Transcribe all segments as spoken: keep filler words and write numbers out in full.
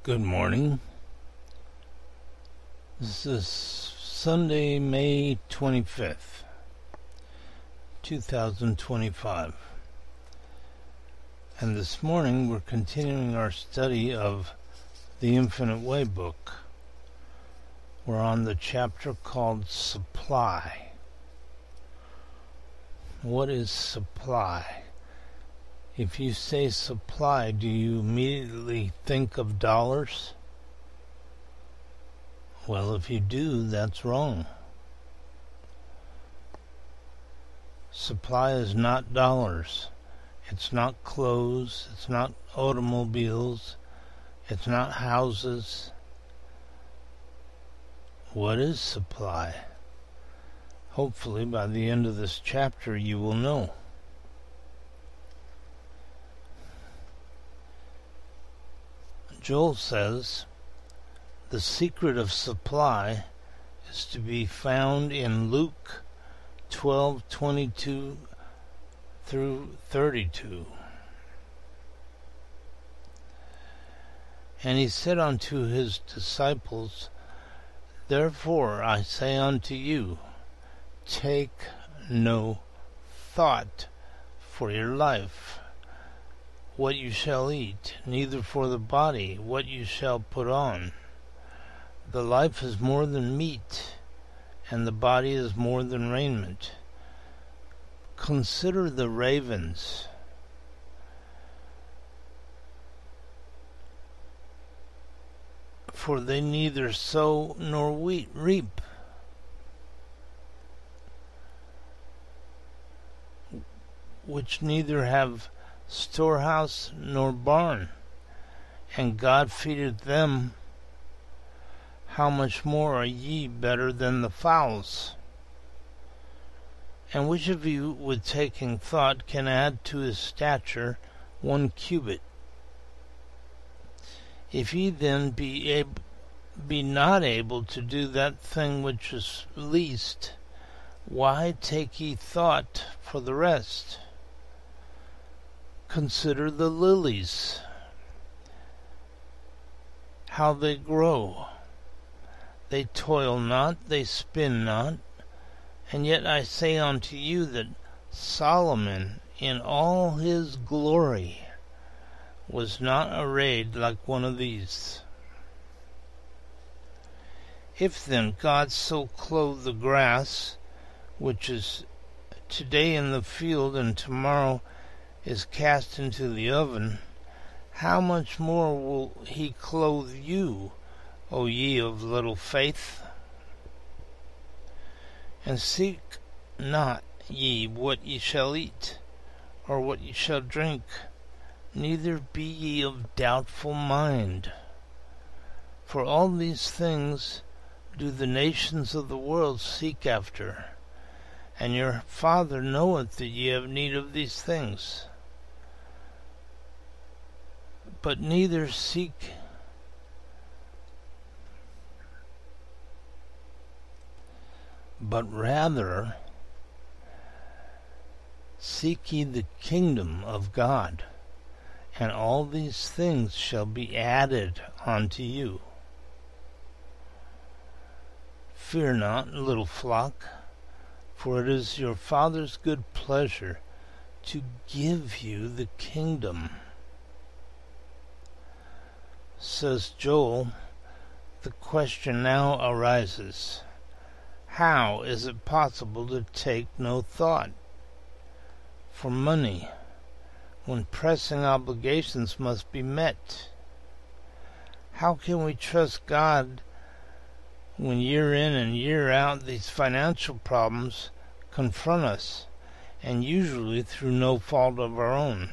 Good morning. This is Sunday, May twenty-fifth, two thousand twenty-five. And this morning we're continuing our study of the Infinite Way book. We're on the chapter called Supply. What is supply? If you say supply, do you immediately think of dollars? Well, if you do, that's wrong. Supply is not dollars. It's not clothes. It's not automobiles. It's not houses. What is supply? Hopefully, by the end of this chapter, you will know. Joel says, the secret of supply is to be found in Luke twelve twenty-two through thirty-two. And he said unto his disciples, Therefore I say unto you, take no thought for your life, what you shall eat, neither for the body, what you shall put on. The life is more than meat, and the body is more than raiment. Consider the ravens. For they neither sow nor wheat reap, which neither have storehouse nor barn, and God feedeth them. How much more are ye better than the fowls? And which of you, with taking thought, can add to his stature one cubit? If ye then be ab- be not able to do that thing which is least, why take ye thought for the rest? Consider the lilies, how they grow. They toil not, they spin not. And yet I say unto you that Solomon in all his glory was not arrayed like one of these. If then God so clothe the grass, which is today in the field and tomorrow is cast into the oven, how much more will he clothe you, O ye of little faith? And seek not ye what ye shall eat, or what ye shall drink, neither be ye of doubtful mind. For all these things do the nations of the world seek after, and your Father knoweth that ye have need of these things. But neither seek but rather seek ye the kingdom of God, and all these things shall be added unto you. Fear not, little flock, for it is your Father's good pleasure to give you the kingdom. Says Joel, the question now arises, how is it possible to take no thought for money when pressing obligations must be met? How can we trust God when year in and year out these financial problems confront us, and usually through no fault of our own?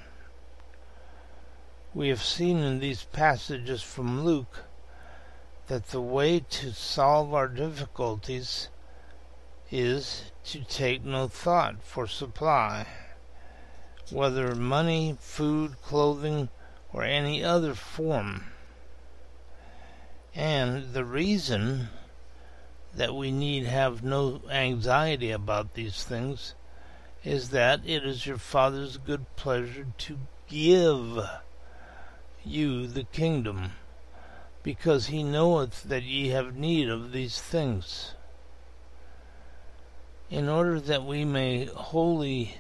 We have seen in these passages from Luke that the way to solve our difficulties is to take no thought for supply, whether money, food, clothing, or any other form. And the reason that we need have no anxiety about these things is that it is your Father's good pleasure to give you the kingdom, because he knoweth that ye have need of these things. In order that we may wholly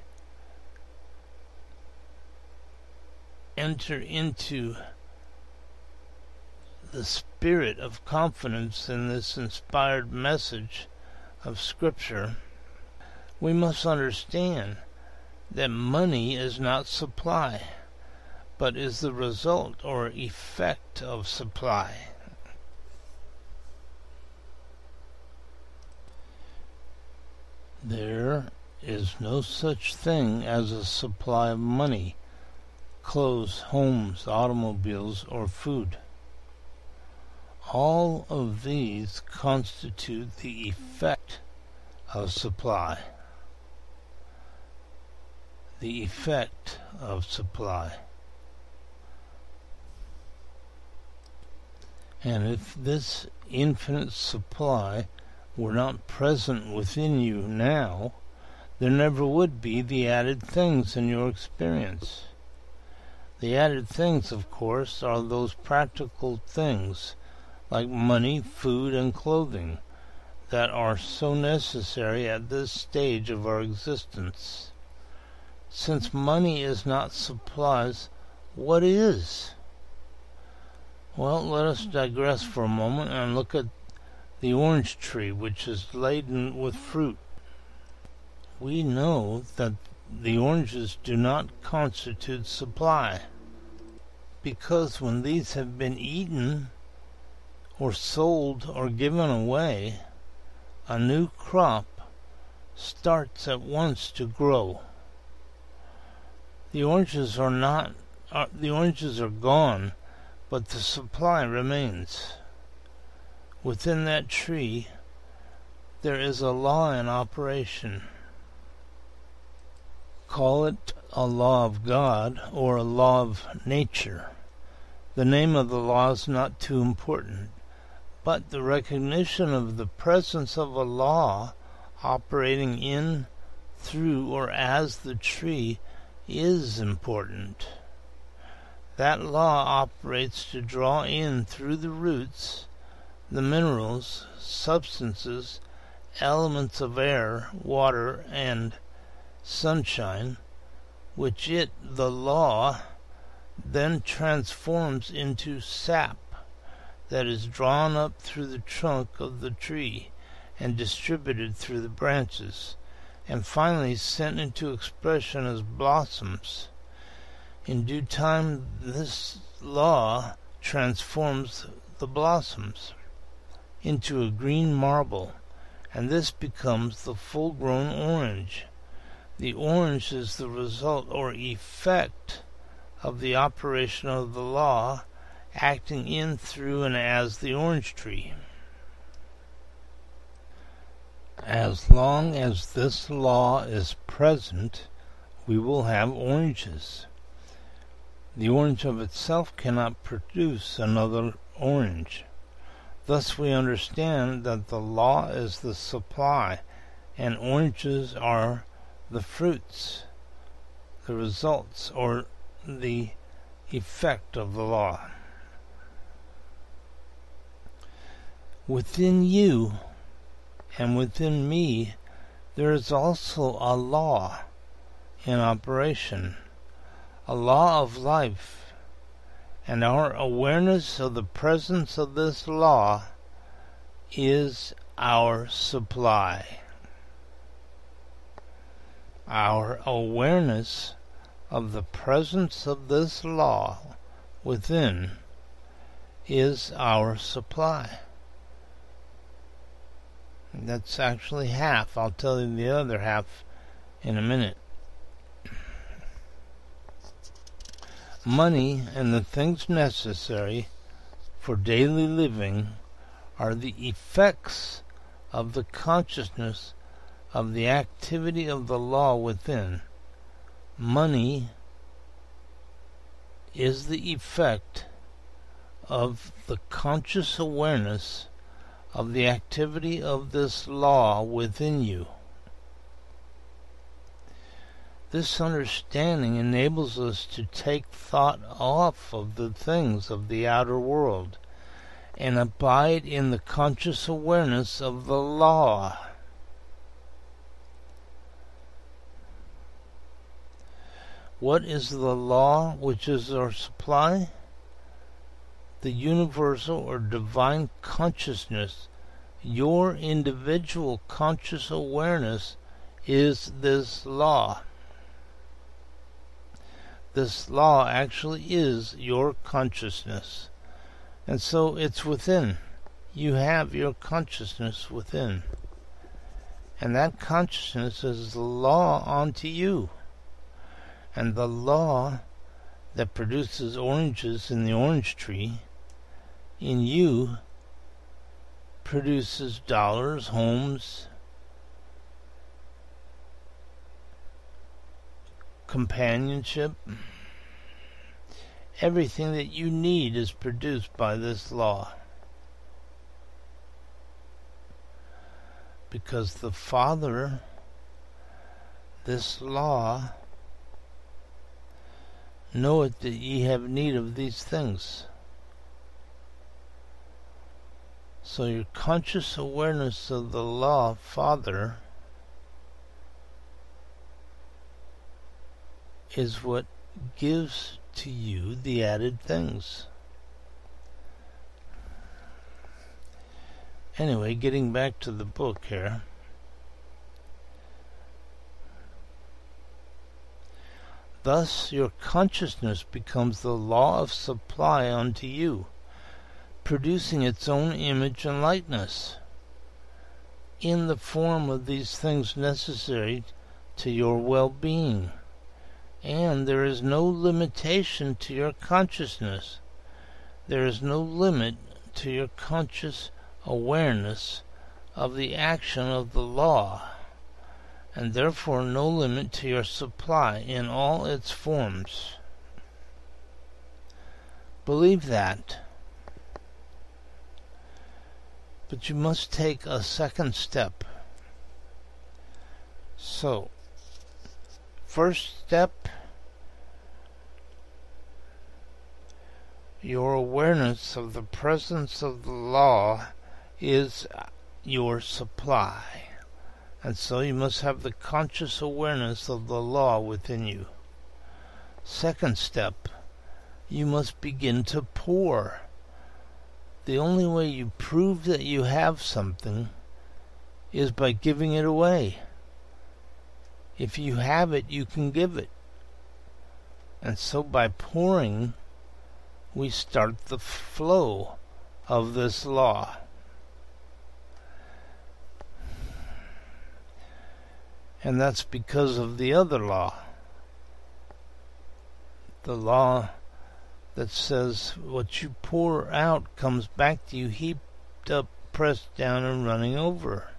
enter into the spirit of confidence in this inspired message of Scripture, we must understand that money is not supply, but is the result or effect of supply. There is no such thing as a supply of money, clothes, homes, automobiles, or food. All of these constitute the effect of supply. The effect of supply. And if this infinite supply were not present within you now, there never would be the added things in your experience. The added things, of course, are those practical things like money, food, and clothing that are so necessary at this stage of our existence. Since money is not supplies, what is? Well, let us digress for a moment and look at the orange tree, which is laden with fruit. We know that the oranges do not constitute supply, because when these have been eaten or sold or given away, a new crop starts at once to grow. The oranges are not are, the oranges are gone, but the supply remains. Within that tree there is a law in operation. Call it a law of God or a law of nature. The name of the law is not too important, but the recognition of the presence of a law operating in, through, or as the tree is important. That law operates to draw in through the roots the minerals, substances, elements of air, water, and sunshine, which it, the law, then transforms into sap that is drawn up through the trunk of the tree and distributed through the branches, and finally sent into expression as blossoms. In due time, this law transforms the blossoms into a green marble, and this becomes the full-grown orange. The orange is the result or effect of the operation of the law acting in, through, and as the orange tree. As long as this law is present, we will have oranges. The orange of itself cannot produce another orange. Thus we understand that the law is the supply, and oranges are the fruits, the results, or the effect of the law. Within you and within me there is also a law in operation, a law of life, and our awareness of the presence of this law is our supply. Our awareness of the presence of this law within is our supply. That's actually half. I'll tell you the other half in a minute. Money and the things necessary for daily living are the effects of the consciousness of the activity of the law within. Money is the effect of the conscious awareness of the activity of this law within you. This understanding enables us to take thought off of the things of the outer world and abide in the conscious awareness of the law. What is the law which is our supply? The universal or divine consciousness, your individual conscious awareness, is this law. This law actually is your consciousness. And so it's within. You have your consciousness within. And that consciousness is the law unto you. And the law that produces oranges in the orange tree, in you, produces dollars, homes, companionship. Everything that you need is produced by this law. Because the Father, this law, knoweth that ye have need of these things. So your conscious awareness of the law, Father, is what gives to you the added things. Anyway, getting back to the book here. Thus your consciousness becomes the law of supply unto you, producing its own image and likeness, in the form of these things necessary to your well-being. And there is no limitation to your consciousness. There is no limit to your conscious awareness of the action of the law, and therefore no limit to your supply in all its forms. Believe that. But you must take a second step. So, first step, your awareness of the presence of the law is your supply. And so you must have the conscious awareness of the law within you. Second step, you must begin to pour. The only way you prove that you have something is by giving it away. If you have it, you can give it. And so by pouring, we start the flow of this law. And that's because of the other law. The law that says what you pour out comes back to you heaped up, pressed down, and running over.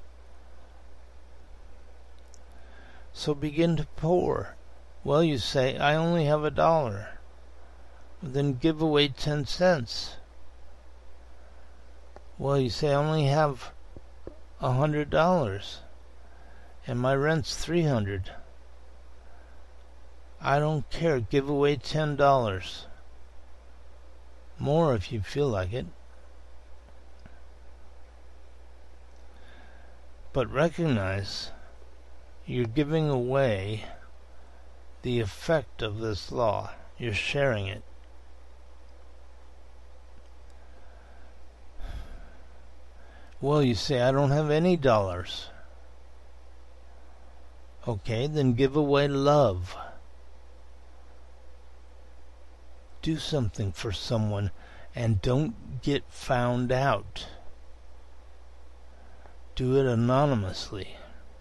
So begin to pour. Well, you say, I only have a dollar. Then give away ten cents. Well, you say, I only have a hundred dollars. And my rent's three hundred. I don't care. Give away ten dollars. More if you feel like it. But recognize you're giving away the effect of this law. You're sharing it. Well, you say, I don't have any dollars. Okay, then give away love. Do something for someone and don't get found out. Do it anonymously.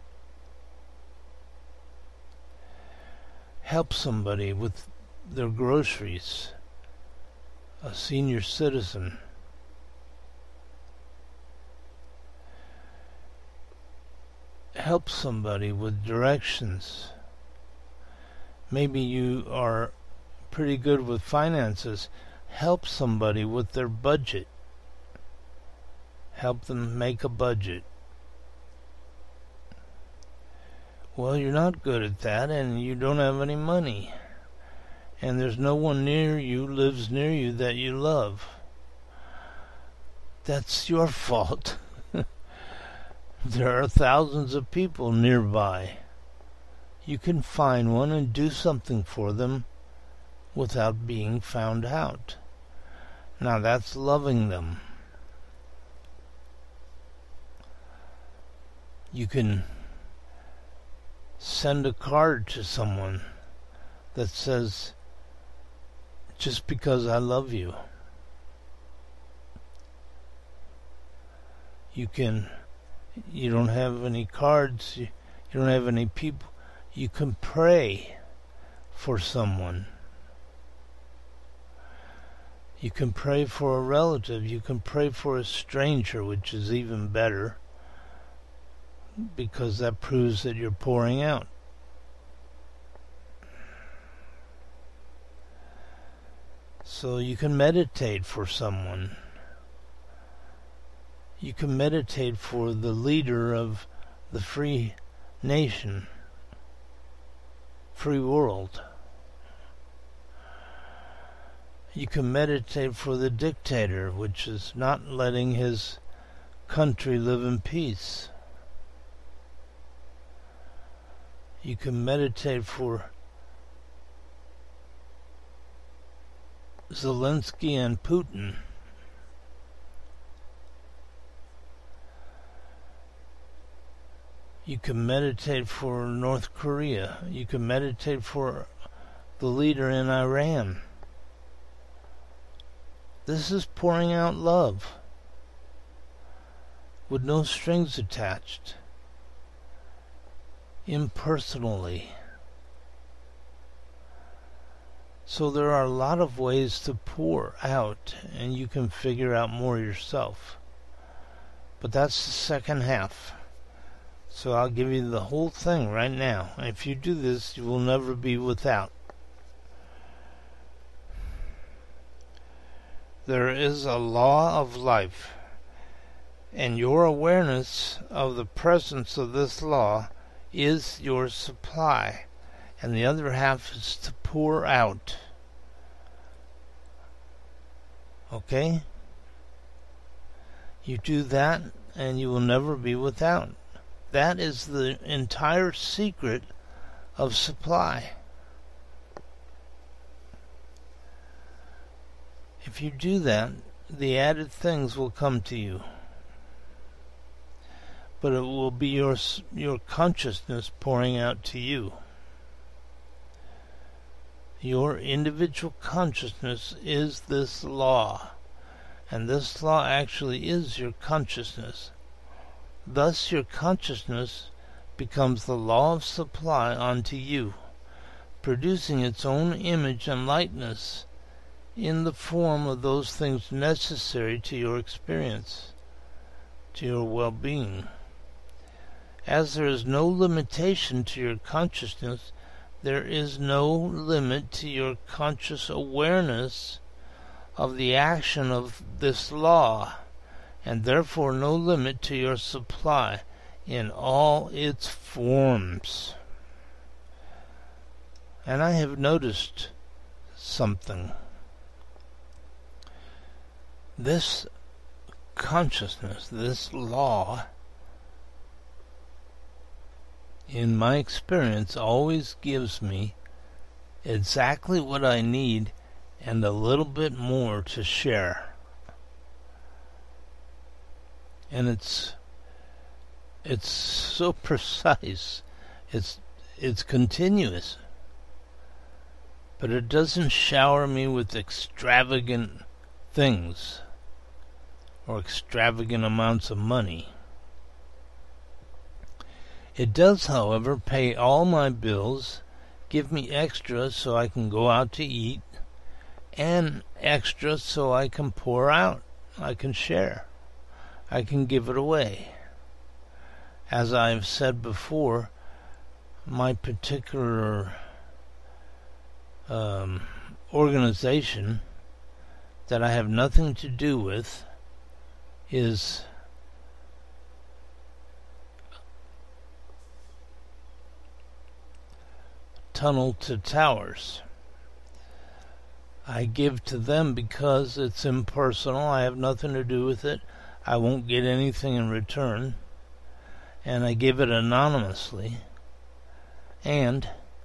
Help somebody with their groceries. A senior citizen. Help somebody with directions. Maybe you are pretty good with finances. Help somebody with their budget. Help them make a budget. Well, you're not good at that, and you don't have any money. And there's no one near you, lives near you, that you love. that's your fault. There are thousands of people nearby. You can find one and do something for them without being found out. Now that's loving them. You can send a card to someone that says, just because I love you. You can, you don't have any cards, you, you don't have any people, you can pray for someone. You can pray for a relative, you can pray for a stranger, which is even better, because that proves that you're pouring out. So you can meditate for someone. You can meditate for the leader of the free nation, free world. You can meditate for the dictator, which is not letting his country live in peace. You can meditate for Zelensky and Putin. You can meditate for North Korea. You can meditate for the leader in Iran. This is pouring out love with no strings attached, impersonally. So there are a lot of ways to pour out, and you can figure out more yourself. But that's the second half. So I'll give you the whole thing right now. If you do this, you will never be without. There is a law of life, and your awareness of the presence of this law is your supply, and the other half is to pour out. Okay? You do that, and you will never be without. That is the entire secret of supply. If you do that, the added things will come to you. But it will be your your consciousness pouring out to you. Your individual consciousness is this law, and this law actually is your consciousness. Thus your consciousness becomes the law of supply unto you, producing its own image and likeness in the form of those things necessary to your experience, to your well-being. As there is no limitation to your consciousness, there is no limit to your conscious awareness of the action of this law, and therefore no limit to your supply in all its forms. And I have noticed something. This consciousness, this law, in my experience, always gives me exactly what I need and a little bit more to share. And it's it's so precise. It's it's continuous. But it doesn't shower me with extravagant things or extravagant amounts of money. It does, however, pay all my bills, give me extra so I can go out to eat, and extra so I can pour out, I can share, I can give it away. As I've said before, my particular um, organization that I have nothing to do with is Tunnel to Towers. I give to them because it's impersonal. I have nothing to do with it. I won't get anything in return. And I give it anonymously. And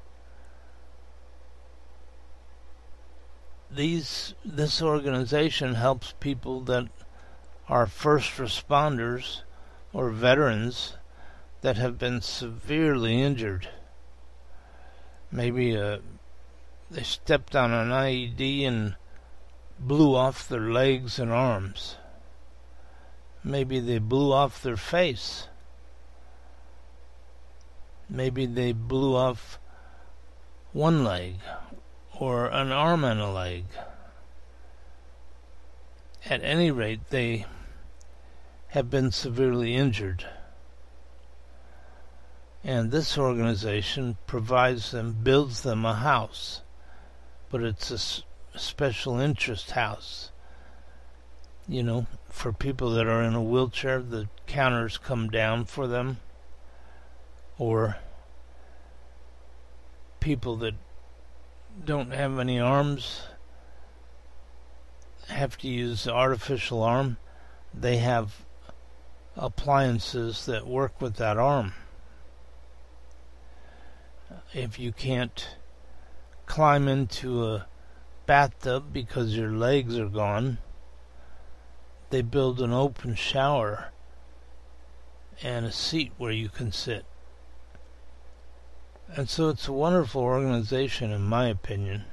these this organization helps people that are first responders or veterans that have been severely injured. Maybe uh, they stepped on an I E D and blew off their legs and arms. Maybe they blew off their face. Maybe they blew off one leg or an arm and a leg. At any rate, they have been severely injured. And this organization provides them, builds them a house. But it's a s- special interest house. You know, for people that are in a wheelchair, the counters come down for them. Or people that don't have any arms, have to use the artificial arm, they have appliances that work with that arm. If you can't climb into a bathtub because your legs are gone, they build an open shower and a seat where you can sit. And so it's a wonderful organization, in my opinion.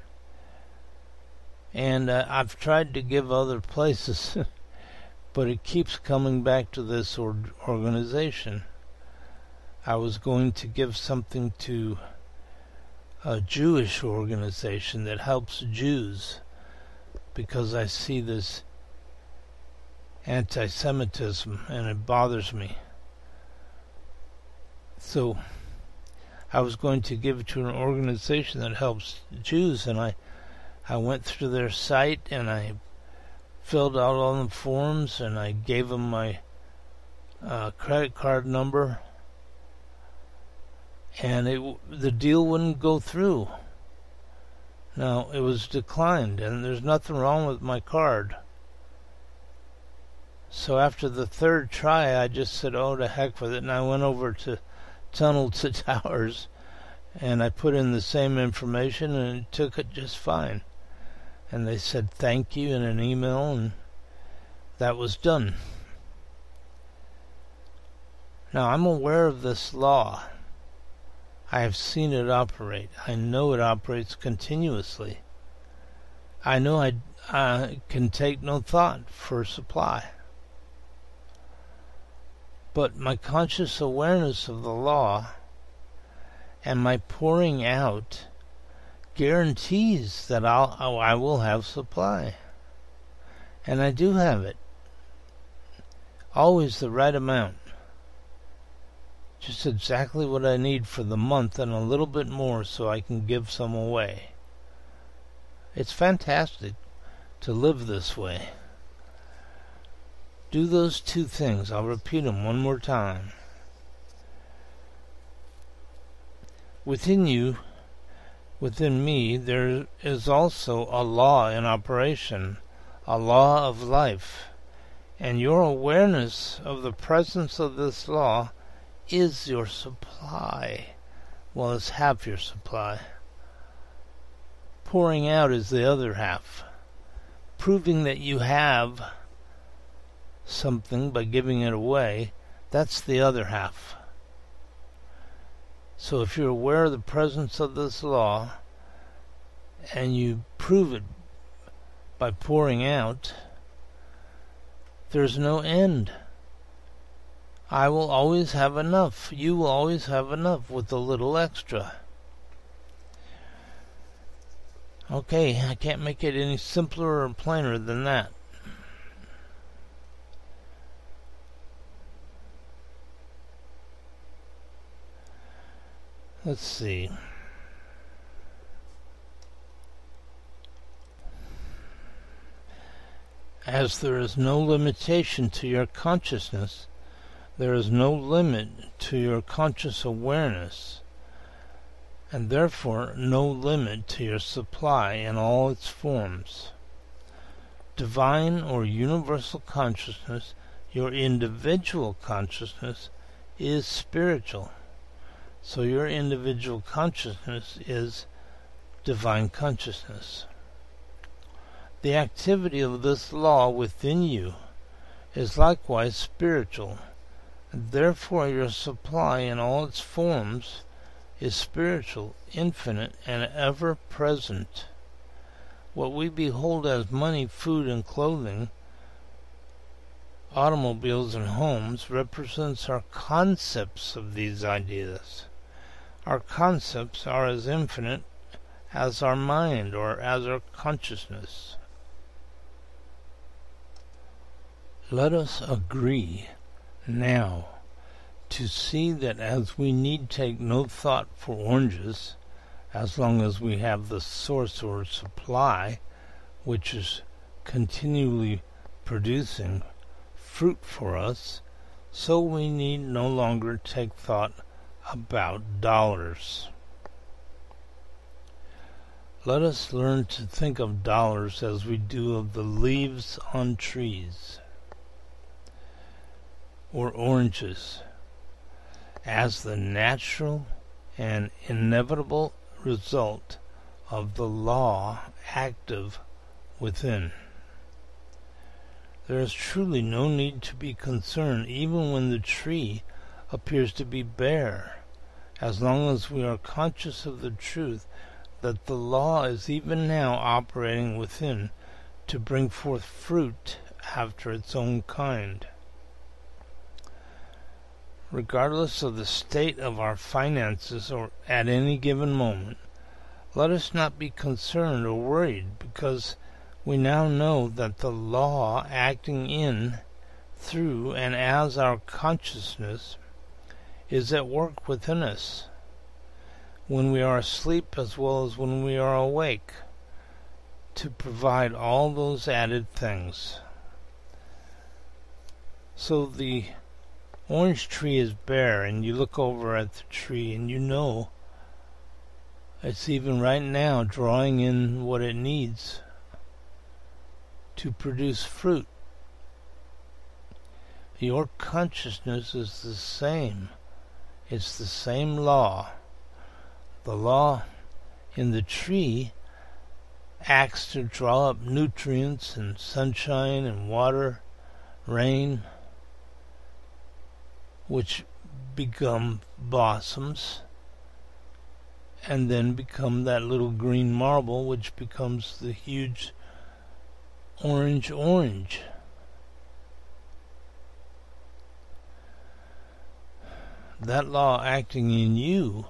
And uh, I've tried to give other places, but it keeps coming back to this or- organization. I was going to give something to a Jewish organization that helps Jews, because I see this anti-Semitism and it bothers me. So I was going to give it to an organization that helps Jews, and I, I went through their site and I filled out all the forms and I gave them my uh, credit card number, and it, the deal wouldn't go through. Now, it was declined, and there's nothing wrong with my card. So after the third try, I just said, oh, to heck with it, and I went over to Tunnel to Towers, and I put in the same information, and it took it just fine. And they said thank you in an email, and that was done. Now, I'm aware of this law. I have seen it operate. I know it operates continuously. I know I uh, can take no thought for supply. But my conscious awareness of the law and my pouring out guarantees that I'll, I will have supply. And I do have it. Always the right amount. Just exactly what I need for the month and a little bit more so I can give some away. It's fantastic to live this way. Do those two things. I'll repeat them one more time. Within you, within me, there is also a law in operation, a law of life. And your awareness of the presence of this law is your supply. Well, it's half your supply. Pouring out is the other half. Proving that you have something by giving it away, that's the other half. So if you're aware of the presence of this law and you prove it by pouring out, there's no end. I will always have enough. You will always have enough with a little extra. Okay, I can't make it any simpler or plainer than that. Let's see. As there is no limitation to your consciousness, there is no limit to your conscious awareness. and therefore no limit to your supply in all its forms. Divine or universal consciousness, your individual consciousness, is spiritual. So your individual consciousness is divine consciousness. The activity of this law within you is likewise spiritual, and therefore your supply in all its forms is spiritual, infinite, and ever-present. What we behold as money, food, and clothing, automobiles and homes, represents our concepts of these ideas. Our concepts are as infinite as our mind or as our consciousness. Let us agree now to see that as we need take no thought for oranges, as long as we have the source or supply, which is continually producing fruit for us, so we need no longer take thought about dollars. Let us learn to think of dollars as we do of the leaves on trees, or oranges, as the natural and inevitable result of the law active within. There is truly no need to be concerned even when the tree appears to be bare, as long as we are conscious of the truth that the law is even now operating within to bring forth fruit after its own kind. Regardless of the state of our finances or at any given moment, let us not be concerned or worried, because we now know that the law acting in, through, and as our consciousness is at work within us, when we are asleep as well as when we are awake, to provide all those added things. So the orange tree is bare, and you look over at the tree and you know it's even right now drawing in what it needs to produce fruit. Your consciousness is the same. It's the same law. The law in the tree acts to draw up nutrients and sunshine and water, rain, which become blossoms, and then become that little green marble, which becomes the huge orange orange. That law acting in you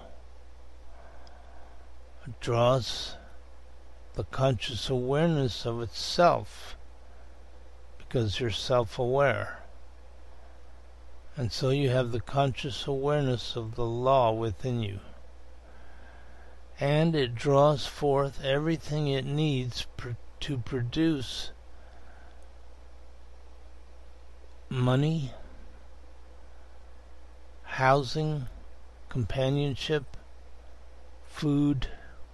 draws the conscious awareness of itself, because you're self-aware. And so you have the conscious awareness of the law within you. And it draws forth everything it needs pr- to produce money, housing, companionship, food,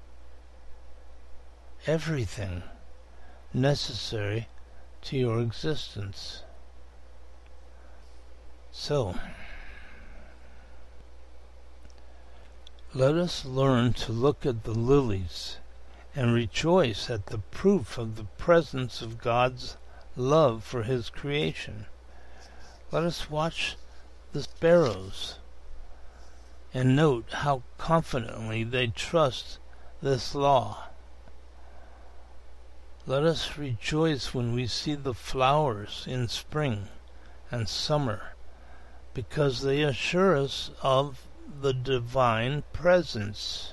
everything necessary to your existence. So, let us learn to look at the lilies and rejoice at the proof of the presence of God's love for His creation. Let us watch the sparrows and note how confidently they trust this law. Let us rejoice when we see the flowers in spring and summer, because they assure us of the divine presence.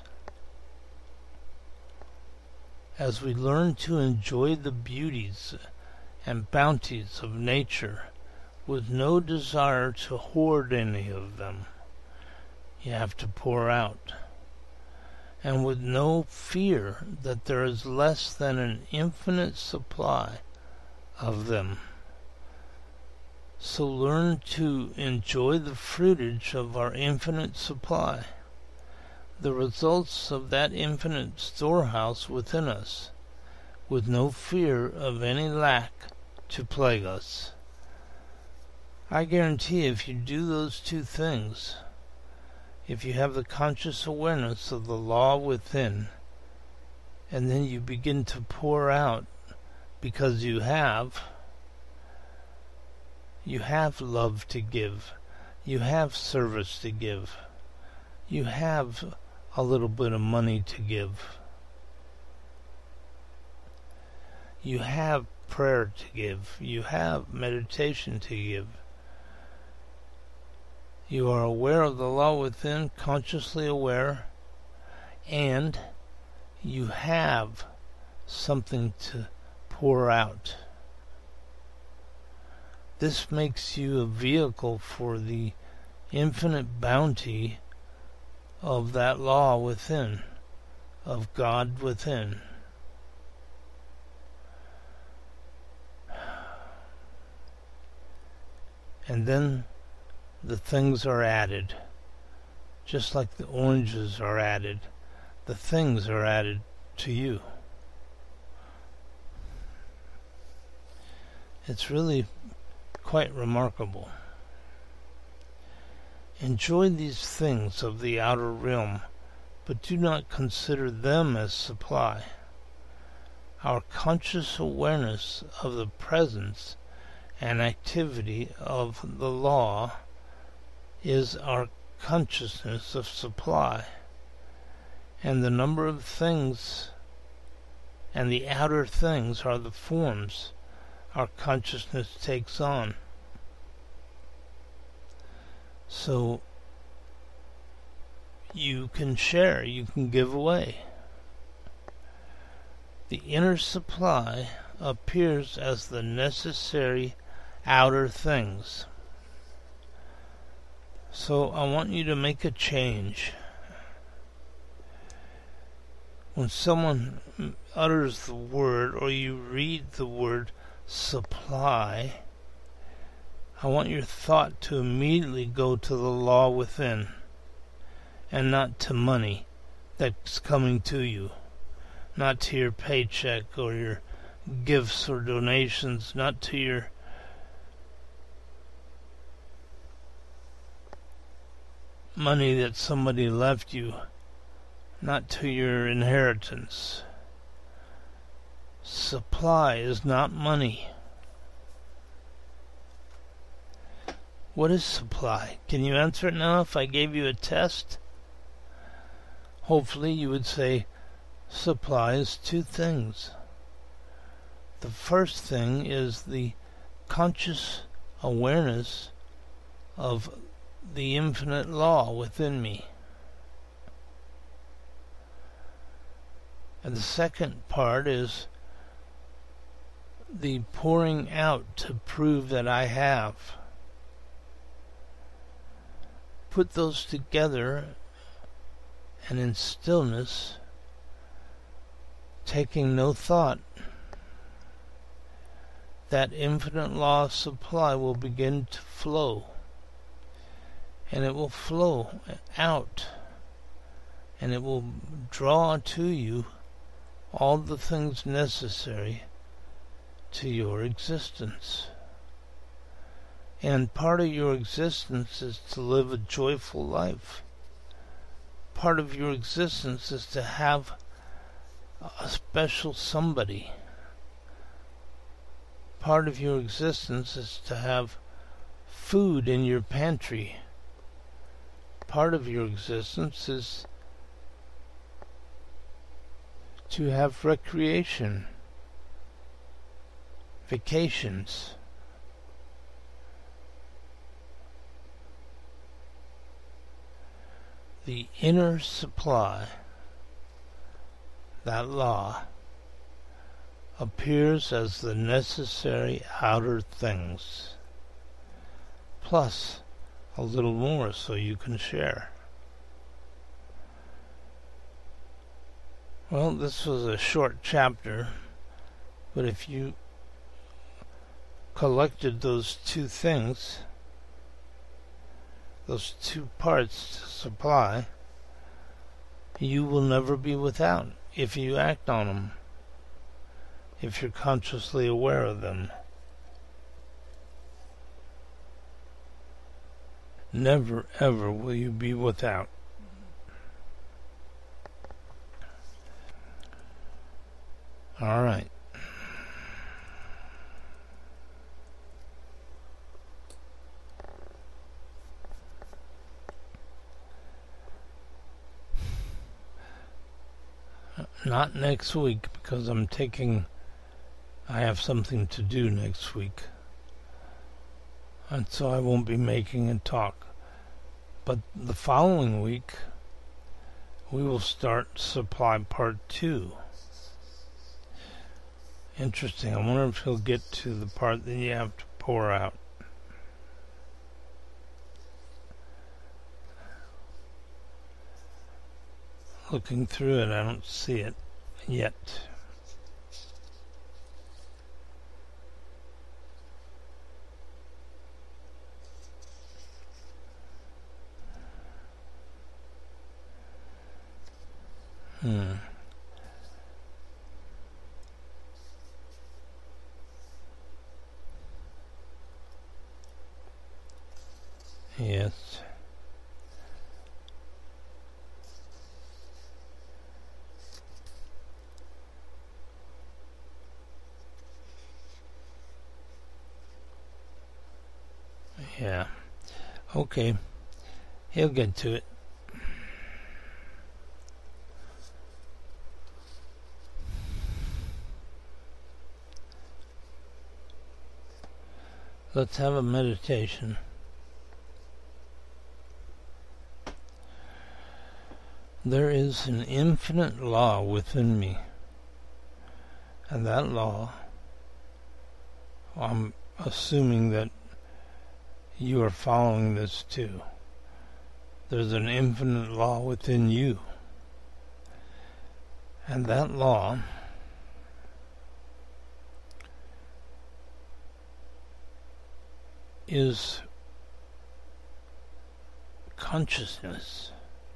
As we learn to enjoy the beauties and bounties of nature with no desire to hoard any of them, you have to pour out, and with no fear that there is less than an infinite supply of them. So learn to enjoy the fruitage of our infinite supply. the results of that infinite storehouse within us, with no fear of any lack to plague us. I guarantee if you do those two things, if you have the conscious awareness of the law within, and then you begin to pour out because you have, you have love to give, you have service to give, you have a little bit of money to give, you have prayer to give, you have meditation to give. You are aware of the law within, consciously aware, and you have something to pour out. This makes you a vehicle for the infinite bounty of that law within, of God within. And then the things are added. Just like the oranges are added, the things are added to you. It's really quite remarkable. Enjoy these things of the outer realm, but do not consider them as supply. Our conscious awareness of the presence and activity of the law is our consciousness of supply, and the number of things and the outer things are the forms our consciousness takes on. So you can share, you can give away. The inner supply appears as the necessary outer things. So I want you to make a change. When someone utters the word or you read the word supply, I want your thought to immediately go to the law within and not to money that's coming to you, not to your paycheck or your gifts or donations, not to your money that somebody left you, not to your inheritance. Supply is not money. What is supply? Can you answer it now if I gave you a test? Hopefully you would say supply is two things. The first thing is the conscious awareness of the infinite law within me. And the second part is the pouring out to prove that I have. Put those together, and in stillness, taking no thought, that infinite law of supply will begin to flow. And it will flow out, and it will draw to you all the things necessary to your existence. And part of your existence is to live a joyful life. Part of your existence is to have a special somebody. Part of your existence is to have food in your pantry. Part of your existence is to have recreation, vacations. The inner supply, that law, appears as the necessary outer things, plus a little more so you can share. Well, this was a short chapter, but if you collected those two things, those two parts to supply, you will never be without if you act on them, if you're consciously aware of them. Never, ever will you be without. All right. Not next week, because I'm taking, I have something to do next week. And so I won't be making a talk. But the following week, we will start supply part two. Interesting. I wonder if he'll get to the part that you have to pour out. Looking through it, I don't see it yet. Hmm. Yes. Yeah. Okay. He'll get to it. Let's have a meditation. There is an infinite law within me, and that law, I'm assuming that you are following this too. There's an infinite law within you, and that law is consciousness.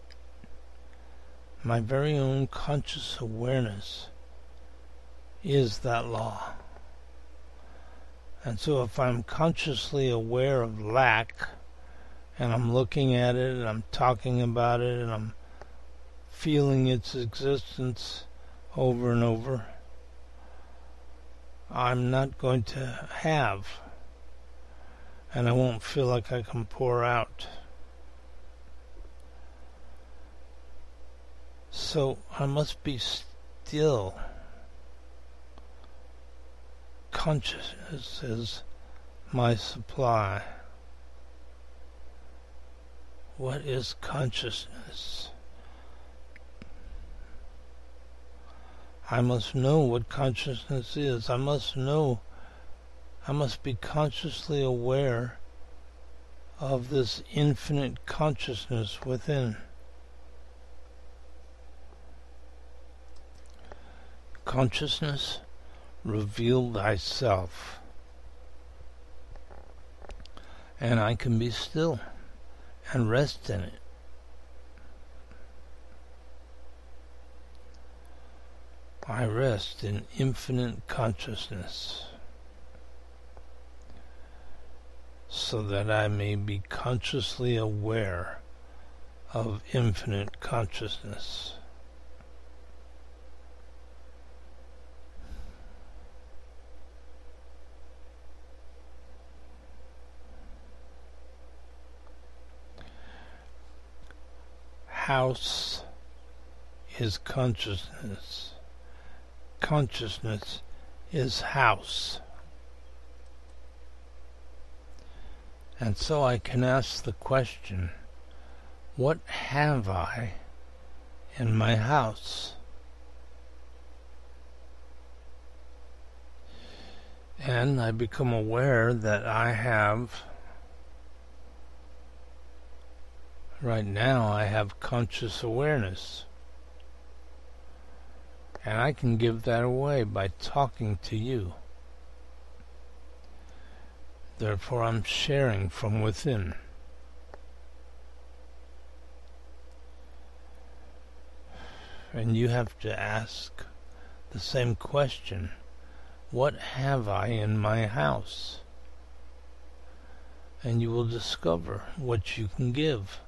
My very own conscious awareness is that law. And so if I'm consciously aware of lack, and I'm looking at it, and I'm talking about it, and I'm feeling its existence over and over, I'm not going to have, and I won't feel like I can pour out. So I must be still. Consciousness is my supply. What is consciousness? I must know what consciousness is. I must know, I must be consciously aware of this infinite consciousness within. Consciousness, reveal thyself. And I can be still and rest in it. I rest in infinite consciousness, so that I may be consciously aware of infinite consciousness. House is consciousness. Consciousness is house. And so I can ask the question, what have I in my house? And I become aware that I have, right now I have conscious awareness. And I can give that away by talking to you. Therefore I'm sharing from within. And you have to ask the same question. What have I in my house? And you will discover what you can give.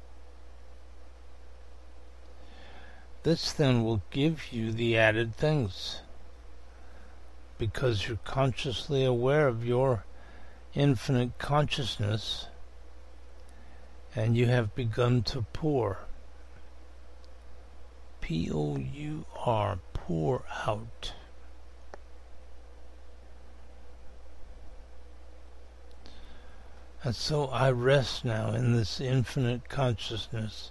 This then will give you the added things, because you're consciously aware of your infinite consciousness, and you have begun to pour. P O U R, pour out. And so I rest now in this infinite consciousness.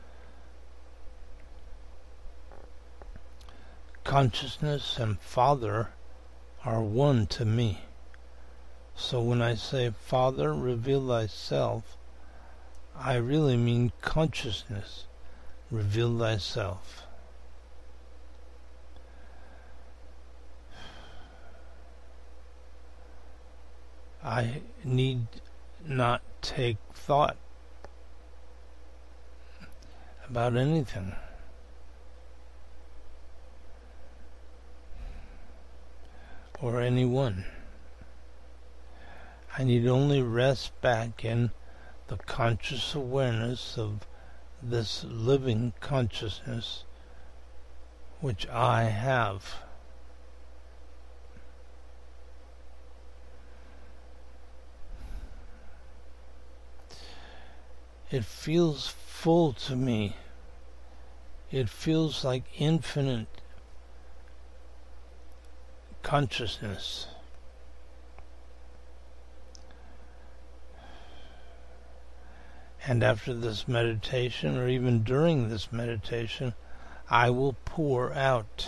Consciousness and Father are one to me. So when I say, Father, reveal thyself, I really mean consciousness, reveal thyself. I need not take thought about anything. Or anyone. I need only rest back in the conscious awareness of this living consciousness which I have. It feels full to me. It feels like infinite consciousness. And after this meditation, or even during this meditation, I will pour out.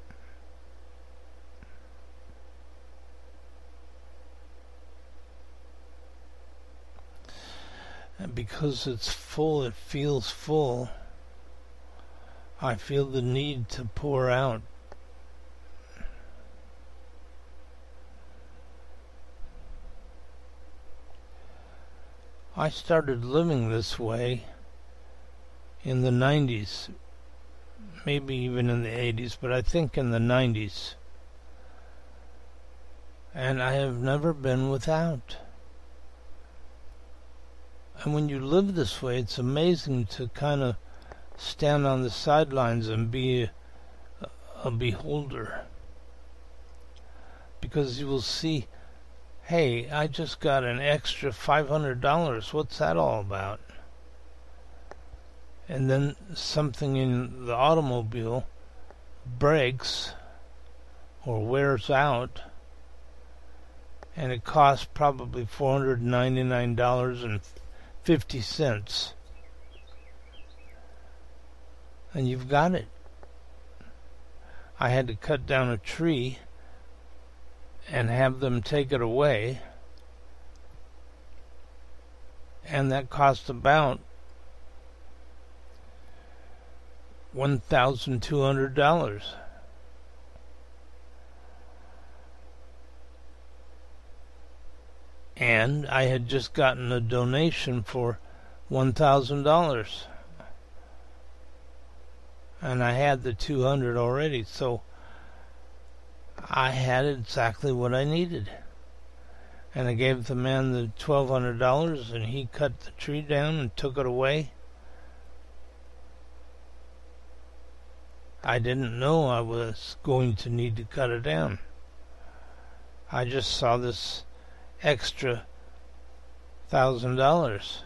And because it's full, it feels full, I feel the need to pour out. I started living this way in the nineties, maybe even in the eighties, but I think in the nineties. And I have never been without. And when you live this way, it's amazing to kind of stand on the sidelines and be a, a beholder. Because you will see, hey, I just got an extra five hundred dollars. What's that all about? And then something in the automobile breaks or wears out, and it costs probably four hundred ninety-nine dollars and fifty cents. And you've got it. I had to cut down a tree and have them take it away, and that cost about one thousand two hundred dollars. And I had just gotten a donation for one thousand dollars, and I had the two hundred already, so I had exactly what I needed. And I gave the man the twelve hundred dollars, and he cut the tree down and took it away. I didn't know I was going to need to cut it down. I just saw this extra thousand dollars.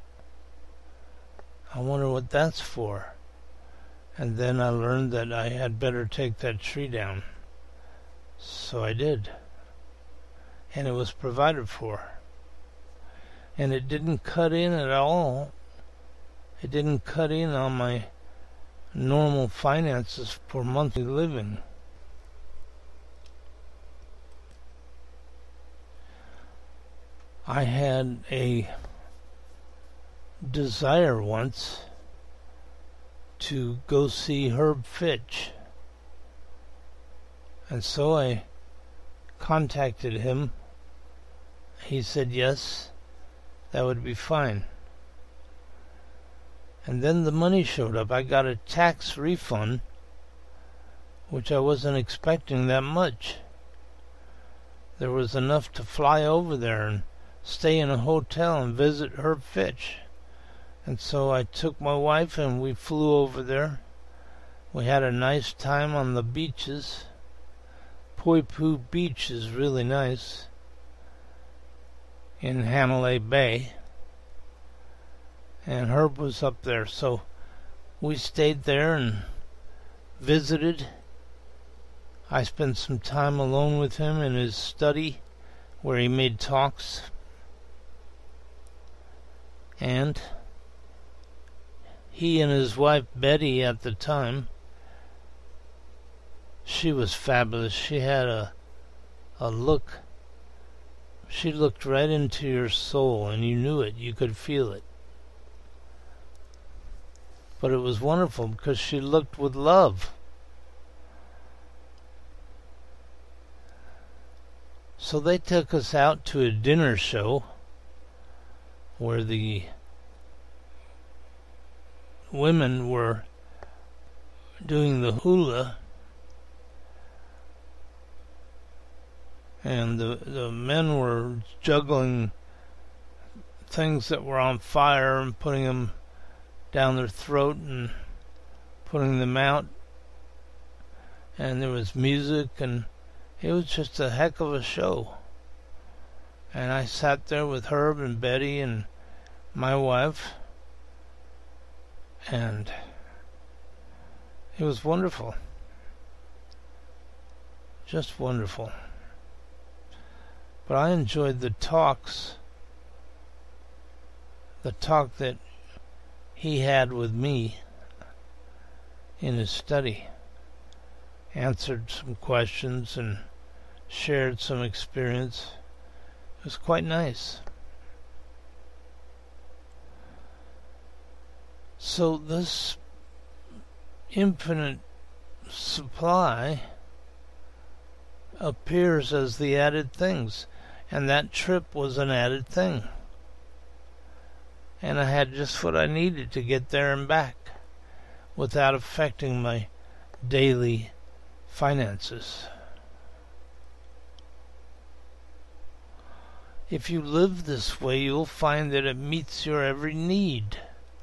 I wonder what that's for. And then I learned that I had better take that tree down. So I did. And it was provided for. And it didn't cut in at all. It didn't cut in on my normal finances for monthly living. I had a desire once to go see Herb Fitch. And so I contacted him. He said yes, that would be fine. And then the money showed up. I got a tax refund, which I wasn't expecting that much. There was enough to fly over there and stay in a hotel and visit Herb Fitch. And so I took my wife and we flew over there. We had a nice time on the beaches. Poipu Beach is really nice in Hanalei Bay. And Herb was up there, so we stayed there and visited. I spent some time alone with him in his study where he made talks. And he and his wife Betty at the time, she was fabulous. She had a a look. She looked right into your soul, and you knew it. You could feel it. But it was wonderful because she looked with love. So they took us out to a dinner show where the women were doing the hula and the the men were juggling things that were on fire and putting them down their throat and putting them out, and there was music, and it was just a heck of a show. And I sat there with Herb and Betty and my wife, and it was wonderful. Just wonderful. But I enjoyed the talks, the talk that he had with me in his study. Answered some questions and shared some experience. It was quite nice. So this infinite supply appears as the added things, and that trip was an added thing. And I had just what I needed to get there and back without affecting my daily finances. If you live this way, you'll find that it meets your every need.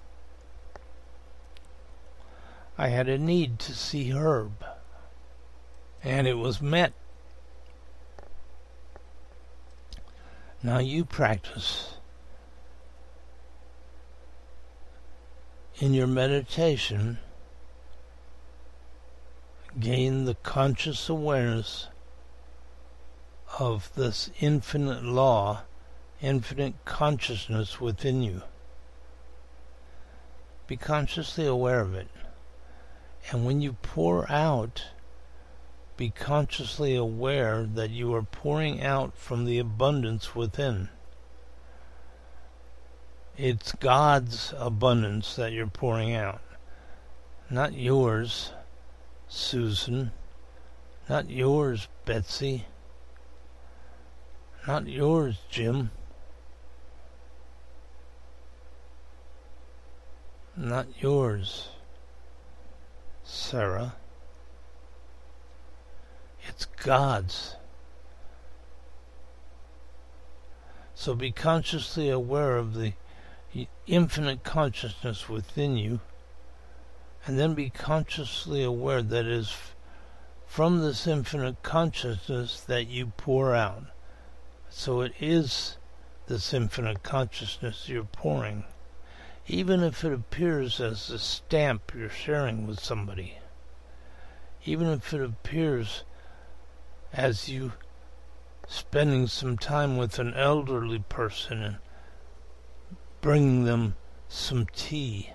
I had a need to see Herb, and it was met. Now you practice in your meditation, gain the conscious awareness of this infinite law, infinite consciousness within you. Be consciously aware of it. And when you pour out, be consciously aware that you are pouring out from the abundance within. It's God's abundance that you're pouring out, not yours, Susan, not yours, Betsy, not yours, Jim, not yours, Sarah. It's God's. So be consciously aware of the infinite consciousness within you, and then be consciously aware that it is from this infinite consciousness that you pour out. So it is this infinite consciousness you're pouring, even if it appears as a stamp you're sharing with somebody, even if it appears as you spending some time with an elderly person and bringing them some tea.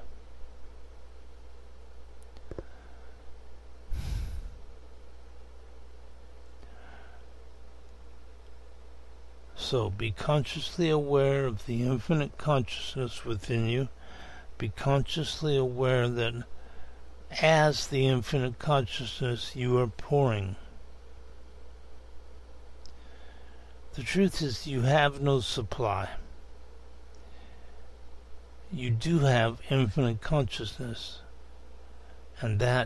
So be consciously aware of the infinite consciousness within you. Be consciously aware that as the infinite consciousness you are pouring. The truth is you have no supply. you do have infinite consciousness, and that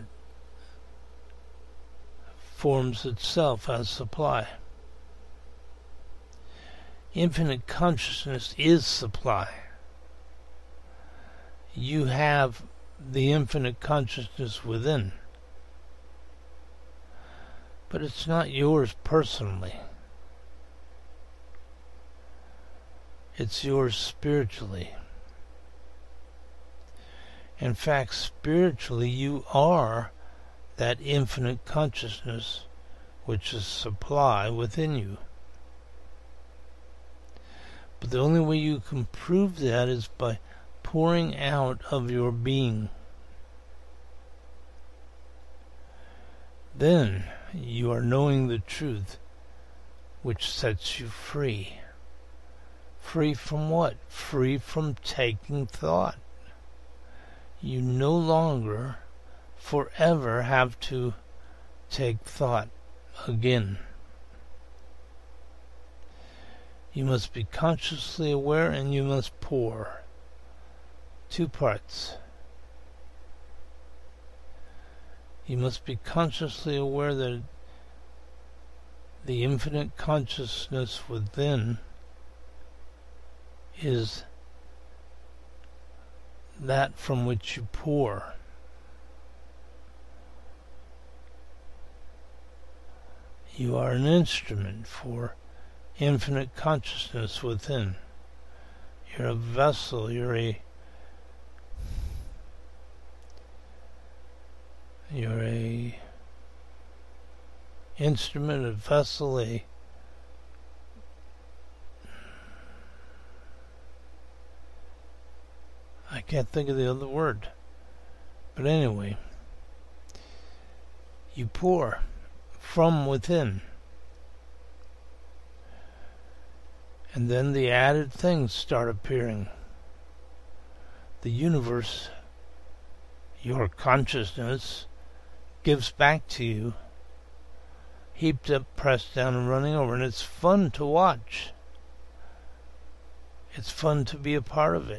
forms itself as supply. Infinite consciousness is supply. You have the infinite consciousness within, but it's not yours personally. It's yours spiritually. In fact, spiritually, you are that infinite consciousness, which is supply within you. But the only way you can prove that is by pouring out of your being. Then you are knowing the truth, which sets you free. Free from what? Free from taking thought. You no longer forever have to take thought again. You must be consciously aware, and you must pour. Two parts. You must be consciously aware that the infinite consciousness within is that from which you pour. You are an instrument for infinite consciousness within. You're a vessel, you're a you're a instrument, a vessel, a I can't think of the other word. But anyway, you pour from within. And then the added things start appearing. The universe, your consciousness, gives back to you, heaped up, pressed down, and running over. And it's fun to watch. It's fun to be a part of it.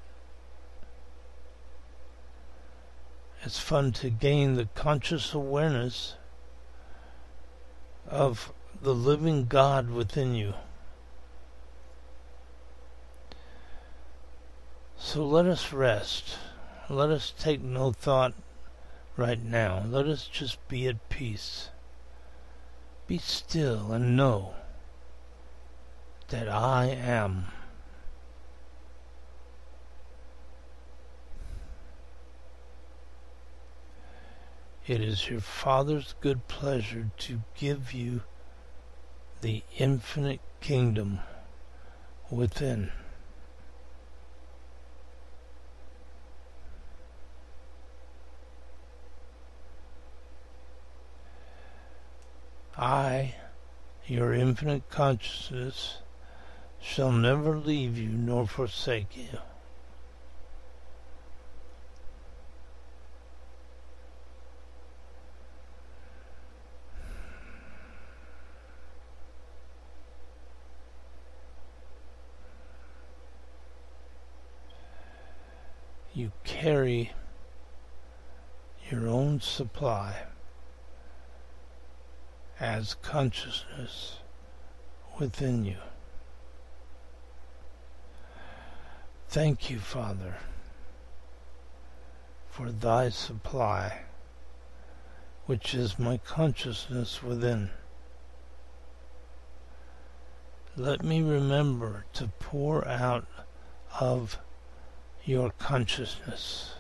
It's fun to gain the conscious awareness of the living God within you. So let us rest. Let us take no thought right now. Let us just be at peace. Be still and know that I am. It is your Father's good pleasure to give you the infinite kingdom within. I, your infinite consciousness, shall never leave you nor forsake you. You carry your own supply as consciousness within you. Thank you, Father, for thy supply, which is my consciousness within. Let me remember to pour out of your consciousness.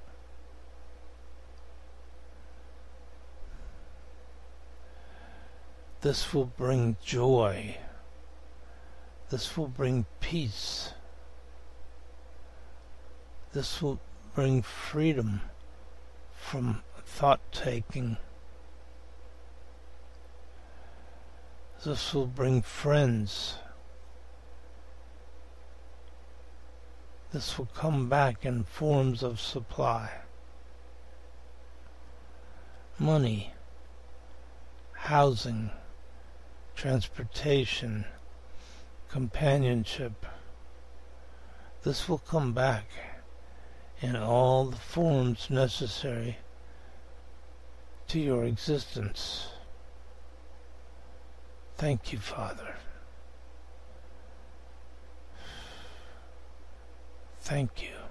This will bring joy. This will bring peace. This will bring freedom from thought-taking. This will bring friends. This will come back in forms of supply. Money, housing, transportation, companionship. This will come back. in all the forms necessary to your existence. Thank you, Father. Thank you.